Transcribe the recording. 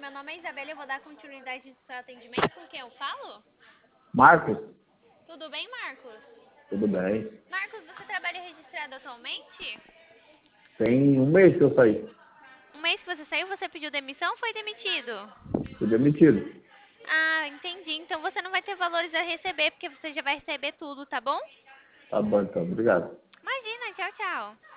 meu nome é Isabela e eu vou dar continuidade do seu atendimento. Com quem eu falo? Marcos? Tudo bem, Marcos? Tudo bem. Marcos, você trabalha registrado atualmente? Tem um mês que eu saí. Um mês que você saiu, você pediu demissão ou foi demitido? Fui demitido. Ah, entendi. Então você não vai ter valores a receber, porque você já vai receber tudo, tá bom? Tá bom, então. Obrigado. Imagina, tchau, tchau.